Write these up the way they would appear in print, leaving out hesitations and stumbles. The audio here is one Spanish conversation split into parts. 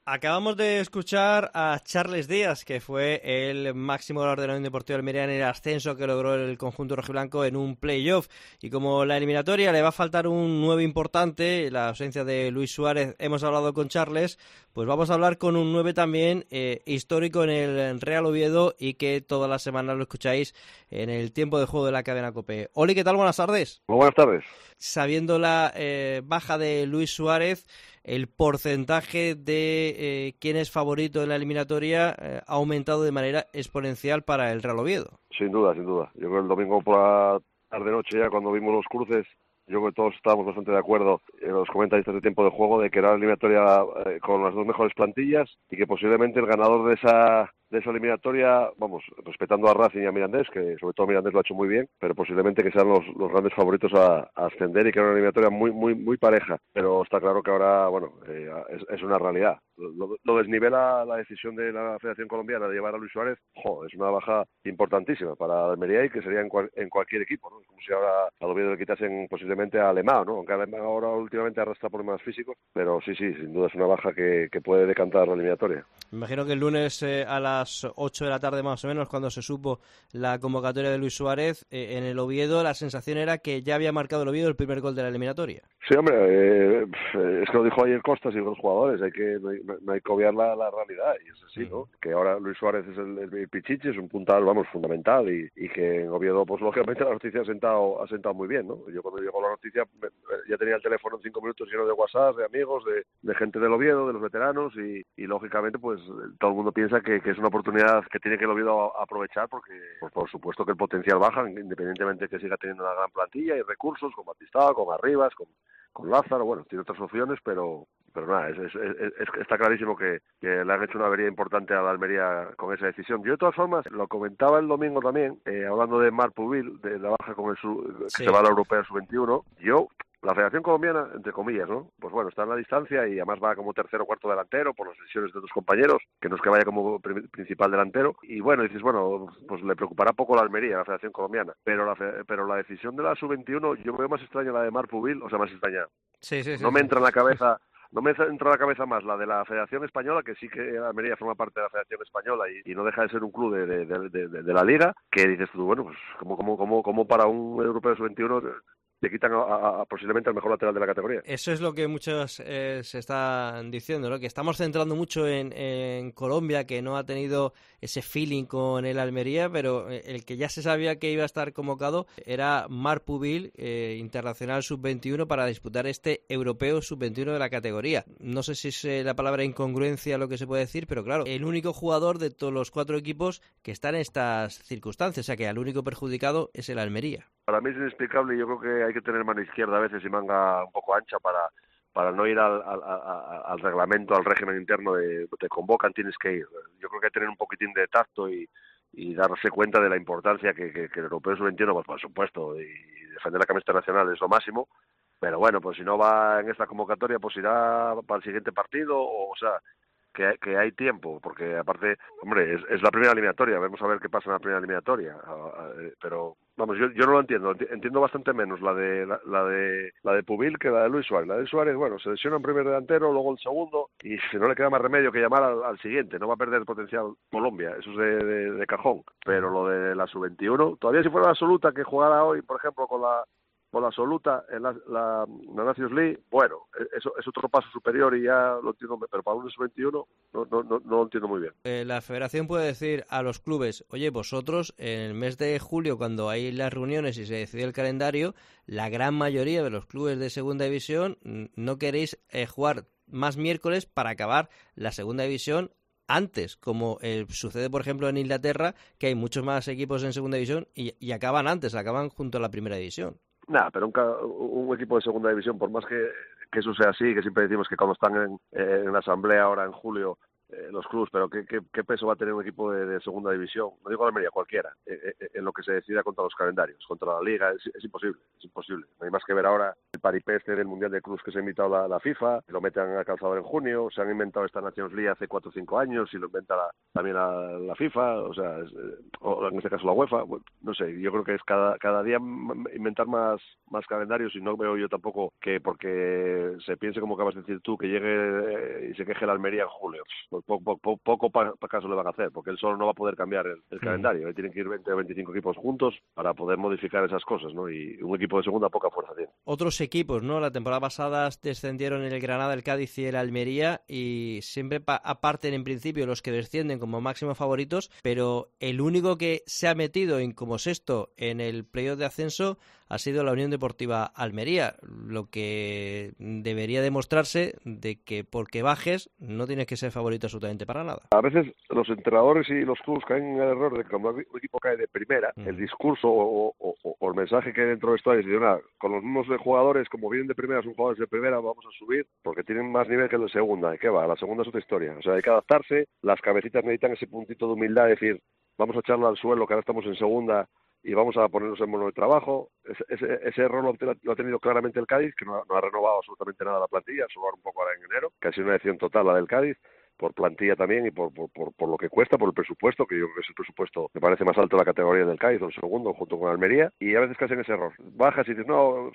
Acabamos de escuchar a Charles Díaz, que fue el máximo goleador de la Unión Deportiva Almería en el ascenso que logró el conjunto rojiblanco en un playoff. Y como la eliminatoria le va a faltar un 9 importante, la ausencia de Luis Suárez, hemos hablado con Charles, pues vamos a hablar con un 9 también histórico en el Real Oviedo y que todas las semanas lo escucháis en el tiempo de juego de la cadena COPE. Oli, ¿qué tal? Buenas tardes. Muy buenas tardes. Sabiendo la baja de Luis Suárez, el porcentaje de quién es favorito en la eliminatoria ha aumentado de manera exponencial para el Real Oviedo. Sin duda, sin duda. Yo creo que el domingo por la tarde-noche ya, cuando vimos los cruces, yo creo que todos estábamos bastante de acuerdo en los comentaristas de tiempo de juego de que era la eliminatoria con las dos mejores plantillas y que posiblemente el ganador de esa eliminatoria, vamos, respetando a Racing y a Mirandés, que sobre todo Mirandés lo ha hecho muy bien, pero posiblemente que sean los grandes favoritos a ascender y que era una eliminatoria muy pareja. Pero está claro que ahora, bueno, es una realidad. Lo desnivela la decisión de la Federación Colombiana de llevar a Luis Suárez. Es una baja importantísima para Almería y que sería en cualquier equipo, ¿no? Es como si ahora a Oviedo le quitasen posiblemente a Alemão, ¿no? Aunque Alemão ahora últimamente arrastra problemas físicos, pero sí, sin duda es una baja que puede decantar la eliminatoria. Me imagino que el lunes a las 8 de la tarde más o menos, cuando se supo la convocatoria de Luis Suárez, en el Oviedo la sensación era que ya había marcado el Oviedo el primer gol de la eliminatoria. Sí, hombre, es que lo dijo ayer Costas y los jugadores, no hay que obviar la realidad, y es así, ¿no? Que ahora Luis Suárez es el pichichi, es un puntal, vamos, fundamental, y que en Oviedo, pues lógicamente la noticia ha sentado muy bien, ¿no? Yo cuando llegó la noticia ya tenía el teléfono en 5 minutos lleno de WhatsApp, de amigos, de gente del Oviedo, de los veteranos, y lógicamente pues todo el mundo piensa que es una oportunidad que tiene que el Oviedo aprovechar, porque pues, por supuesto que el potencial baja, independientemente de que siga teniendo una gran plantilla y recursos, con Batistao, con Arribas, con Lázaro, bueno, tiene otras opciones, pero nada, está clarísimo que le han hecho una avería importante a la Almería con esa decisión. Yo de todas formas, lo comentaba el domingo también, hablando de Marc Pubil, de la baja con que se va a la Europea Sub-21, la Federación Colombiana, entre comillas, ¿no? Pues bueno, está en la distancia y además va como tercero o cuarto delantero por las lesiones de otros compañeros, que no es que vaya como principal delantero. Y bueno, dices, bueno, pues le preocupará poco la Almería, la Federación Colombiana. Pero la decisión de la Sub-21, yo veo más extraña la de Marc Pubil, o sea, más extraña. No me entra en la cabeza. No me entra a la cabeza más la de la Federación Española, que sí que Almería forma parte de la Federación Española y no deja de ser un club de la Liga, que dices tú, bueno, pues como para un Europeo Sub-21 le quitan posiblemente al mejor lateral de la categoría. Eso es lo que muchos se están diciendo, ¿no? Que estamos centrando mucho en Colombia, que no ha tenido ese feeling con el Almería, pero el que ya se sabía que iba a estar convocado era Marc Pubil, internacional sub-21, para disputar este europeo sub-21 de la categoría. No sé si es la palabra incongruencia lo que se puede decir, pero claro, el único jugador de todos los 4 equipos que está en estas circunstancias, o sea que el único perjudicado es el Almería. Para mí es inexplicable y yo creo que hay que tener mano izquierda a veces y manga un poco ancha para no ir al reglamento, al régimen interno de te convocan, tienes que ir. Yo creo que hay que tener un poquitín de tacto y darse cuenta de la importancia que el Europeo Sub-21, pues por supuesto, y defender la camiseta nacional es lo máximo, pero bueno, pues si no va en esta convocatoria, pues irá para el siguiente partido, o sea, que hay tiempo, porque aparte, hombre, es la primera eliminatoria, vamos a ver qué pasa en la primera eliminatoria, pero vamos, yo no lo entiendo bastante menos la de Pubil que la de Luis Suárez. La de Suárez, bueno, se lesiona en primer delantero, luego el segundo, y si no le queda más remedio que llamar al siguiente, no va a perder potencial Colombia, eso es de cajón, pero lo de la Sub-21, todavía si fuera la absoluta que jugara hoy, por ejemplo, con la absoluta en la Nations League, bueno, eso es otro paso superior y ya lo entiendo, pero para un Sub-21 no lo entiendo muy bien. La federación puede decir a los clubes, oye, vosotros en el mes de julio, cuando hay las reuniones y se decide el calendario, la gran mayoría de los clubes de segunda división no queréis jugar más miércoles para acabar la segunda división antes, como sucede por ejemplo en Inglaterra, que hay muchos más equipos en segunda división y acaban antes, acaban junto a la primera división. Nada, pero un equipo de segunda división, por más que eso sea así, que siempre decimos que cuando están en la asamblea ahora en julio los clubes, pero ¿qué peso va a tener un equipo de segunda división? No digo Almería, cualquiera, en lo que se decida contra los calendarios, contra la Liga, es imposible, es imposible. No hay más que ver ahora el paripé del Mundial de Clubes que se ha invitado la FIFA, lo meten a calzador en junio, se han inventado esta Nations League hace 4 o 5 años y lo inventa también la FIFA, o sea, o en este caso la UEFA, bueno, no sé, yo creo que es cada día inventar más calendarios y no veo yo tampoco que porque se piense, como acabas de decir tú, que llegue y se queje la Almería en julio. Pues poco para caso le van a hacer, porque él solo no va a poder cambiar el calendario. Ahí tienen que ir 20 o 25 equipos juntos para poder modificar esas cosas, ¿no? Y un equipo de segunda poca fuerza tiene. Otros equipos, ¿no? La temporada pasada descendieron el Granada, el Cádiz y el Almería y siempre aparten en principio los que descienden como máximos favoritos, pero el único que se ha metido en como sexto en el playoff de ascenso ha sido la Unión Deportiva Almería, lo que debería demostrarse de que porque bajes no tienes que ser favorito absolutamente para nada. A veces los entrenadores y los clubes caen en el error de que cuando un equipo cae de primera, el discurso o el mensaje que hay dentro de esto es decir, con los mismos jugadores, como vienen de primera, son jugadores de primera, vamos a subir porque tienen más nivel que el de segunda. ¿Y qué va? La segunda es otra historia. O sea, hay que adaptarse, las cabecitas necesitan ese puntito de humildad, de decir, vamos a echarlo al suelo, que ahora estamos en segunda y vamos a ponernos en mono de trabajo. Ese error lo ha tenido claramente el Cádiz, que no ha renovado absolutamente nada la plantilla, solo un poco ahora en enero, que ha sido una decisión total la del Cádiz, por plantilla también y por lo que cuesta, por el presupuesto, que yo creo que es el presupuesto me parece más alto de la categoría del Cádiz, o el segundo, junto con Almería, y a veces que hacen ese error. Bajas y dices, no,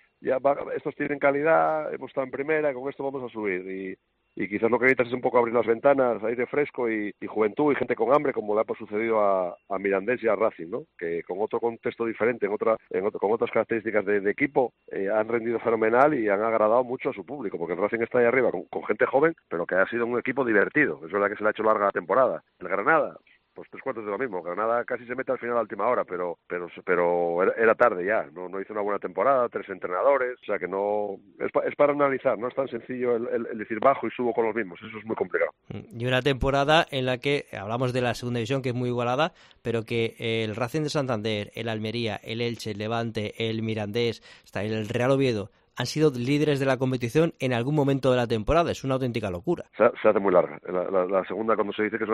estos tienen calidad, hemos estado en primera, con esto vamos a subir, y quizás lo que necesitas es un poco abrir las ventanas, aire fresco y juventud y gente con hambre, como le ha sucedido a Mirandés y a Racing, ¿no? Que con otro contexto diferente, con otras características de equipo, han rendido fenomenal y han agradado mucho a su público, porque el Racing está ahí arriba con gente joven, pero que ha sido un equipo divertido. Es verdad que se le ha hecho larga la temporada. El Granada, pues 3/4 de lo mismo. Granada casi se mete al final a última hora, pero era tarde ya. No hizo una buena temporada, 3 entrenadores, o sea que no es para analizar. No es tan sencillo el decir bajo y subo con los mismos. Eso es muy complicado. Y una temporada en la que hablamos de la segunda división, que es muy igualada, pero que el Racing de Santander, el Almería, el Elche, el Levante, el Mirandés, hasta el Real Oviedo han sido líderes de la competición en algún momento de la temporada. Es una auténtica locura. Se hace muy larga. La segunda, cuando se dice que es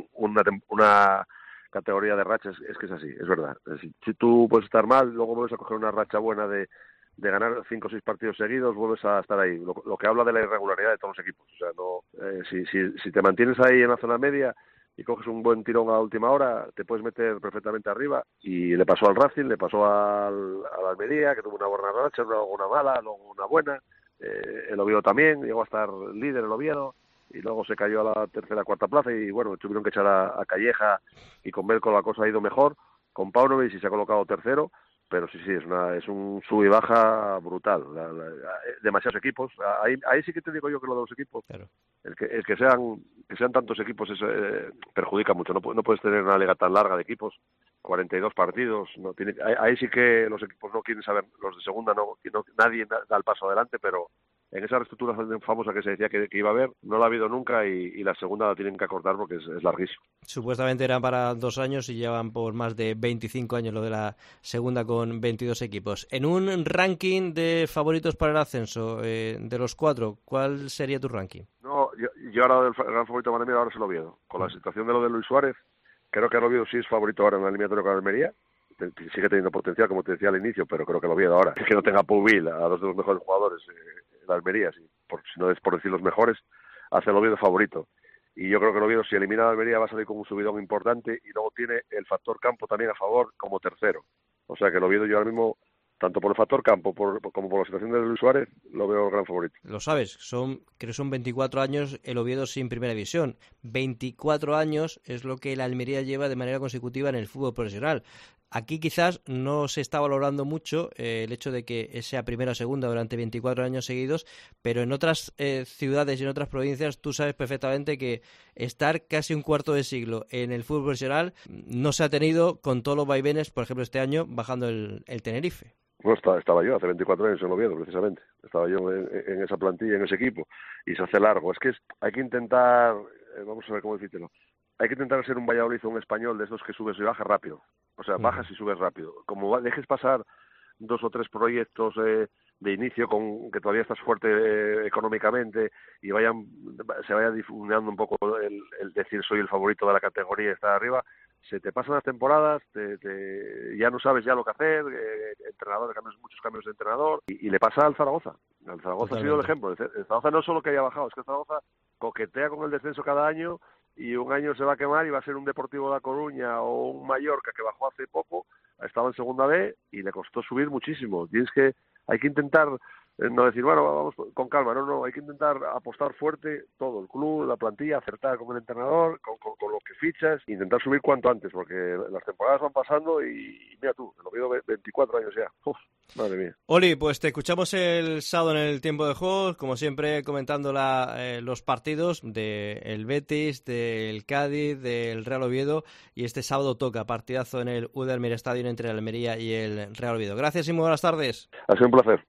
una categoría de rachas, es que es así, es verdad. Si tú puedes estar mal, luego vuelves a coger una racha buena de ganar 5 o 6 partidos seguidos, vuelves a estar ahí. Lo que habla de la irregularidad de todos los equipos. O sea, si te mantienes ahí en la zona media y coges un buen tirón a la última hora, te puedes meter perfectamente arriba. Y le pasó al Racing, le pasó al Almería, que tuvo una buena racha, luego una mala, luego una buena. El Oviedo también, llegó a estar líder el Oviedo, y luego se cayó a la tercera, cuarta plaza, y bueno, tuvieron que echar a Calleja, y con Belko la cosa ha ido mejor, con Paunovic y se ha colocado tercero, pero sí, es un sub y baja brutal. Demasiados equipos. Ahí sí que te digo yo que lo de los equipos, claro. el que sean tantos equipos perjudica mucho. No puedes tener una liga tan larga de equipos, 42 partidos. Ahí sí que los equipos no quieren saber, los de segunda nadie da el paso adelante, pero en esa reestructuración famosa que se decía que iba a haber, no la ha habido nunca, y la segunda la tienen que acortar porque es larguísimo. Supuestamente eran para 2 años y llevan por más de 25 años lo de la segunda con 22 equipos. En un ranking de favoritos para el ascenso, de los 4, ¿cuál sería tu ranking? No, yo ahora el gran favorito para mí ahora es el Oviedo. Con la situación de lo de Luis Suárez, creo que el Oviedo sí es favorito ahora en la eliminatoria con Almería. Sigue teniendo potencial, como te decía al inicio, pero creo que el Oviedo ahora, es que no tenga Pubil, a 2 de los mejores jugadores de Almería, si no es por decir los mejores, hace el Oviedo favorito. Y yo creo que el Oviedo, si elimina a Almería, va a salir con un subidón importante, y luego tiene el factor campo también a favor como tercero. O sea que el Oviedo, yo ahora mismo, tanto por el factor campo como por la situación de Luis Suárez, lo veo el gran favorito. Lo sabes, creo que son 24 años el Oviedo sin primera división. 24 años es lo que el Almería lleva de manera consecutiva en el fútbol profesional. Aquí quizás no se está valorando mucho el hecho de que sea primera o segunda durante 24 años seguidos, pero en otras ciudades y en otras provincias tú sabes perfectamente que estar casi un cuarto de siglo en el fútbol profesional no se ha tenido con todos los vaivenes, por ejemplo este año bajando el Tenerife. Bueno, estaba yo hace 24 años en Oviedo, precisamente. Estaba yo en esa plantilla, en ese equipo, y se hace largo. Es que hay que intentar, vamos a ver cómo decírtelo, hay que intentar ser un Valladolid o un Español de estos que subes y bajas rápido. O sea, bajas y subes rápido. Como dejes pasar 2 o 3 proyectos de inicio, con que todavía estás fuerte económicamente y se vaya difuminando un poco el decir soy el favorito de la categoría y estar arriba, se te pasan las temporadas, ya no sabes ya lo que hacer, muchos cambios de entrenador, y le pasa al Zaragoza. El Zaragoza ha sido el ejemplo. El Zaragoza no solo que haya bajado, es que el Zaragoza coquetea con el descenso cada año, y un año se va a quemar y va a ser un Deportivo de La Coruña o un Mallorca que bajó hace poco, estaba en segunda B y le costó subir muchísimo. Hay que intentar no decir, bueno, vamos con calma, no, hay que intentar apostar fuerte todo, el club, la plantilla, acertar con el entrenador, con lo que fichas, intentar subir cuanto antes, porque las temporadas van pasando y mira tú, el Oviedo 24 años ya. Uf, madre mía. Oli, pues te escuchamos el sábado en el tiempo de juego, como siempre comentando los partidos del Betis, del Cádiz, del Real Oviedo, y este sábado toca partidazo en el UD Almería Stadium entre el Almería y el Real Oviedo. Gracias y muy buenas tardes. Ha sido un placer.